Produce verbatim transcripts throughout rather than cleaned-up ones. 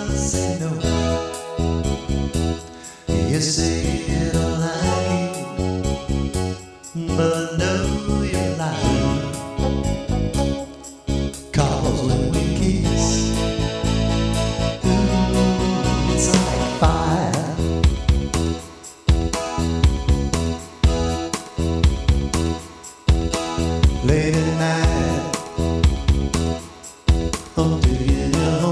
say no. You say you don't like it, but no, you like it. 'Cause when we kiss, ooh, it's like fire. Late at night, oh, do you know?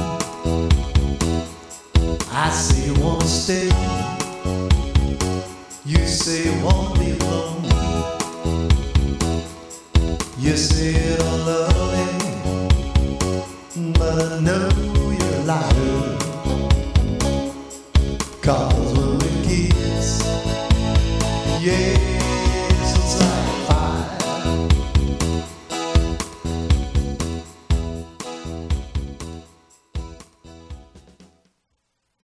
I say you wanna stay, you say you won't be alone. You say you don't love me, but I know you're a liar. 'Cause